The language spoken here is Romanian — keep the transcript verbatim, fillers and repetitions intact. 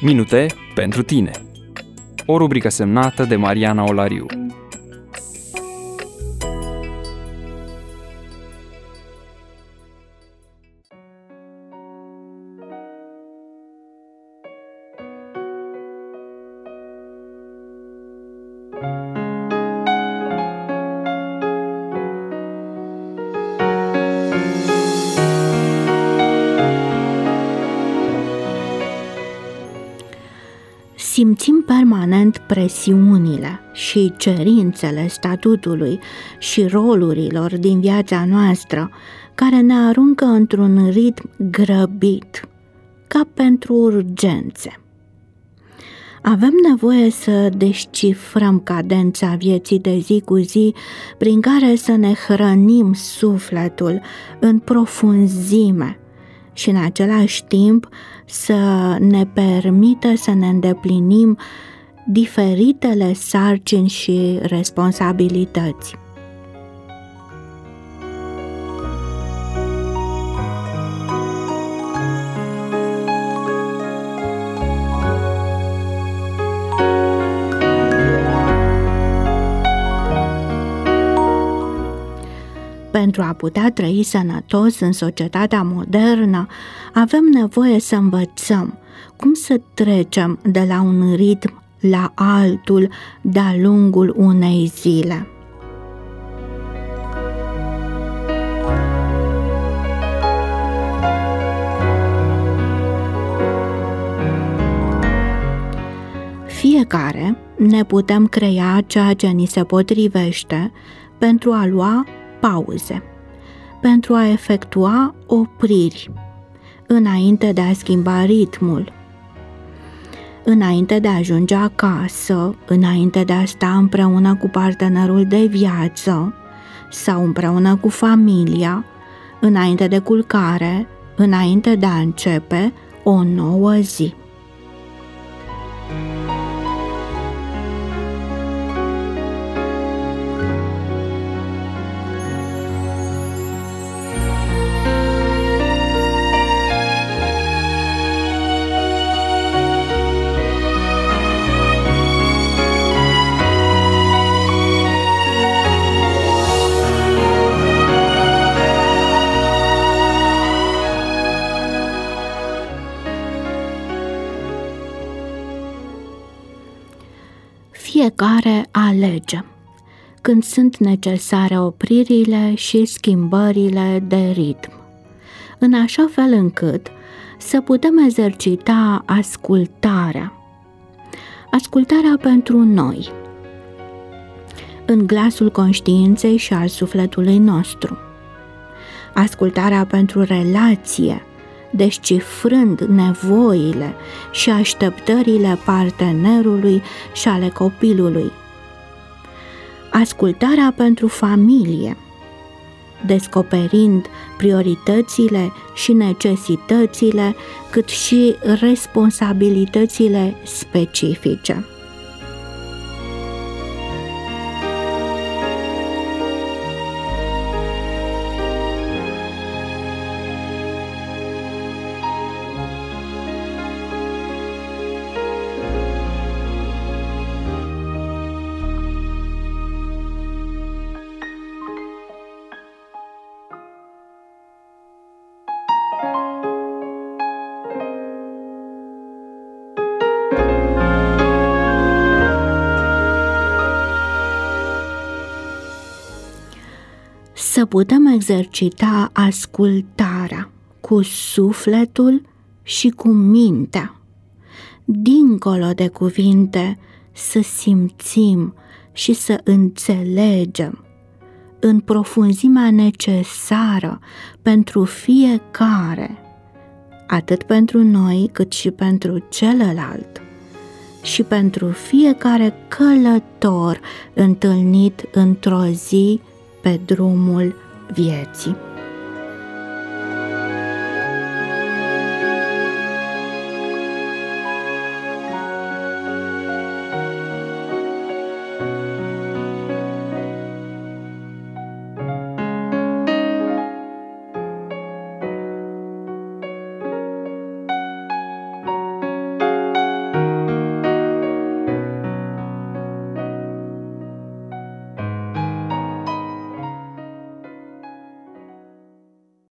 Minute pentru tine. O rubrică semnată de Mariana Olariu. Simțim permanent presiunile și cerințele statutului și rolurilor din viața noastră, care ne aruncă într-un ritm grăbit, ca pentru urgențe. Avem nevoie să descifrăm cadența vieții de zi cu zi, prin care să ne hrănim sufletul în profunzime și în același timp să ne permită să ne îndeplinim diferitele sarcini și responsabilități. Pentru a putea trăi sănătos în societatea modernă, avem nevoie să învățăm cum să trecem de la un ritm la altul de-a lungul unei zile. Fiecare ne putem crea ceea ce ni se potrivește pentru a lua pauze, pentru a efectua opriri, înainte de a schimba ritmul, înainte de a ajunge acasă, înainte de a sta împreună cu partenerul de viață sau împreună cu familia, înainte de culcare, înainte de a începe o nouă zi. Fiecare alege când sunt necesare opririle și schimbările de ritm, în așa fel încât să putem exercita ascultarea. Ascultarea pentru noi, în glasul conștiinței și al sufletului nostru. Ascultarea pentru relație, descifrând nevoile și așteptările partenerului și ale copilului. Ascultarea pentru familie, descoperind prioritățile și necesitățile, cât și responsabilitățile specifice. Să putem exercita ascultarea cu sufletul și cu mintea, dincolo de cuvinte, să simțim și să înțelegem în profunzimea necesară pentru fiecare, atât pentru noi cât și pentru celălalt, și pentru fiecare călător întâlnit într-o zi pe drumul vieții.